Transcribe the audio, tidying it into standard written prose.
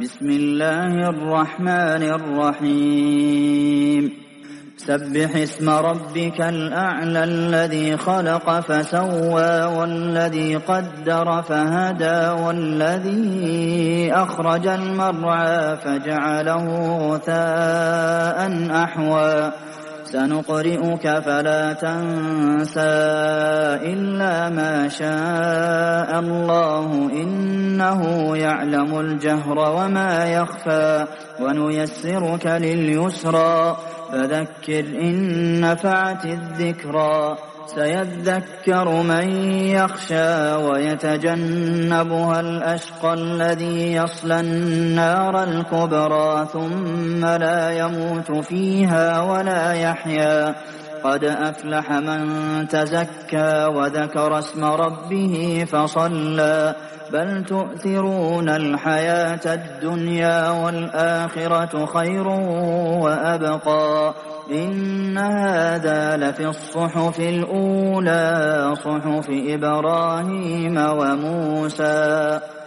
بسم الله الرحمن الرحيم سبح اسم ربك الأعلى الذي خلق فسوى والذي قدر فهدى والذي أخرج المرعى فجعله غثاء أحوى سنقرئك فلا تنسى إلا ما شاء الله إنه يعلم الجهر وما يخفى ونيسرك لليسرى فذكر إن نفعت الذكرى سيذكر من يخشى ويتجنبها الأشقى الذي يصلى النار الكبرى ثم لا يموت فيها ولا يحيا قد أفلح من تزكى وذكر اسم ربه فصلى بل تؤثرون الحياة الدنيا والآخرة خير وأبقى إن هذا لفي الصحف الأولى صحف إبراهيم وموسى